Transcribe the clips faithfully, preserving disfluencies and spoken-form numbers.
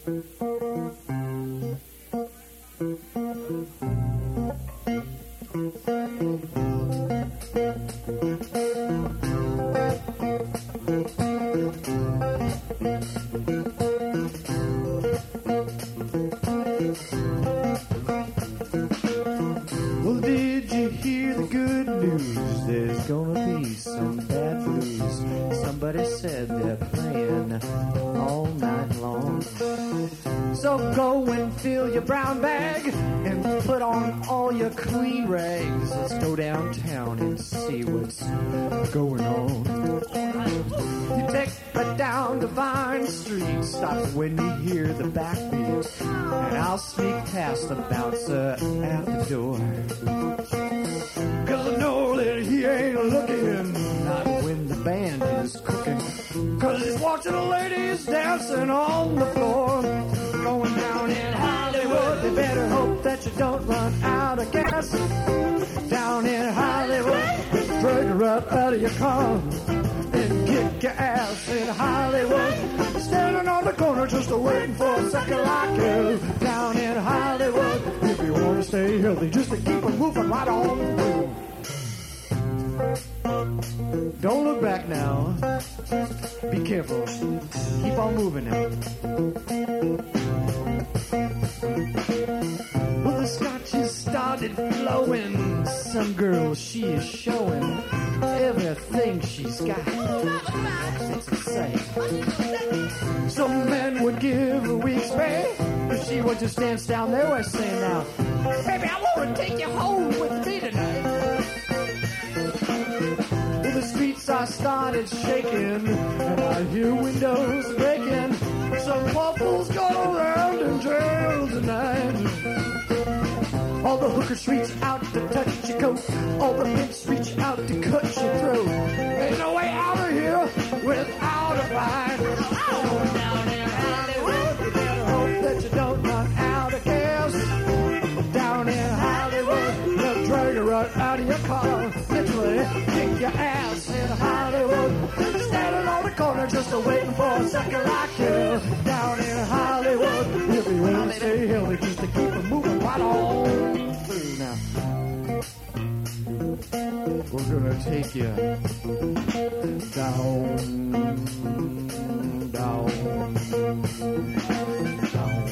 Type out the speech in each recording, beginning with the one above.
Well, did you hear the good news? There's gonna be some bad blues. Somebody said they're playing all night long. So go and fill your brown bag and put on all your clean rags. Let's go downtown and see what's going on. You take me down to Vine Street, stop when you hear the backbeat, and I'll sneak past the bouncer at the door. Cause I know that he ain't looking, not when the band is cooking. Cause he's watching the ladies dancing on the floor. Going down in Hollywood, they better hope that you don't run out of gas. Down in Hollywood, drag her up out of your car and kick your ass in Hollywood. Standing on the corner just waiting for a second like you. Down in Hollywood, if you want to stay healthy, just to keep it moving right on through. Don't look back now. Be careful. Keep on moving now. Well, the scotch has started flowing. Some girl, she is showing everything she's got to say. Some men would give a week's pay if she would just dance down their way saying now, baby, I want to take you home with me tonight. Well, the streets are started shaking and I hear windows breaking. Some waffles go around in jail tonight. All the hookers reach out to touch your coat. All the pimps reach out to cut your throat. Ain't no way out of here without a fight. Going down in Hollywood, you better hope that you don't run out of gas. Down in Hollywood, they'll drag you right out of your car. Literally kick your ass in Hollywood. Standing on the corner just waiting for a second like you. Down in Hollywood, if you want to stay healthy, just to keep it moving right on through now. We're gonna take you down, down, down.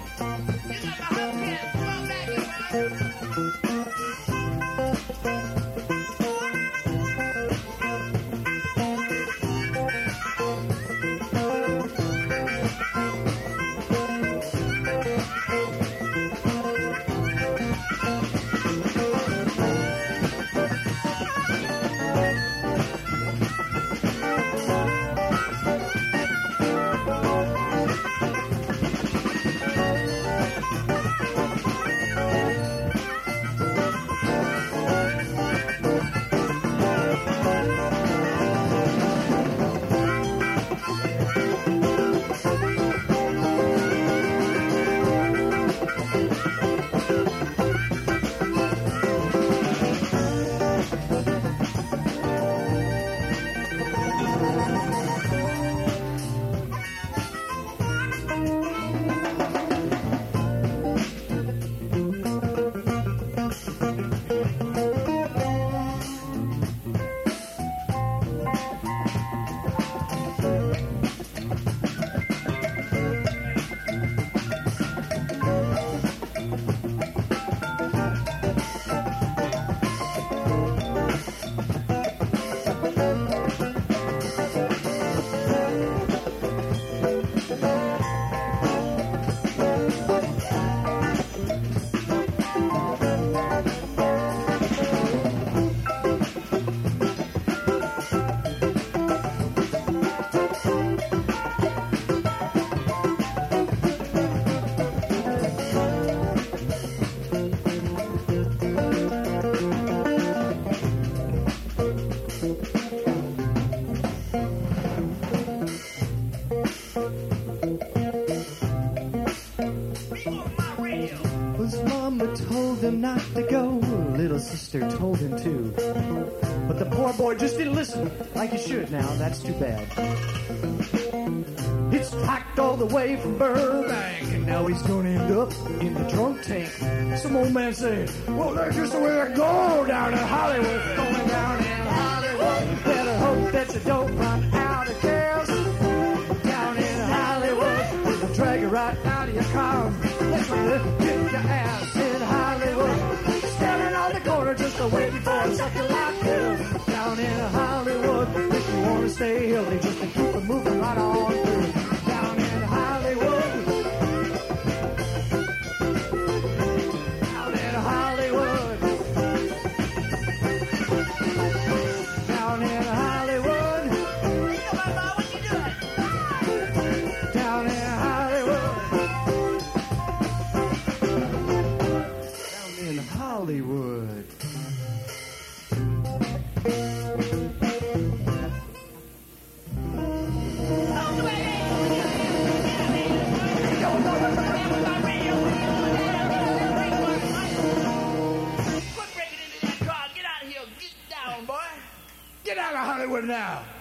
Not to go, little sister told him to, but the poor boy just didn't listen like he should. Now that's too bad. It's packed all the way from Burbank, and now he's gonna end up in the drunk tank. Some old man say, well, that's just the way I go down in Hollywood. Going down in Hollywood. Better hope that you don't run out of gas. Down in Hollywood, we'll drag you right out of your car. Let's kick your ass in Hollywood. Standing on the corner just waiting for a second like this. Down in Hollywood, if you want to stay healthy, just to keep it moving right on through. Down in Hollywood. Down in Hollywood. Down in Hollywood. What you doing? Down in Hollywood. Down in Hollywood. Quit breaking into that car. Get out of here. Get down, boy. Get out of Hollywood now.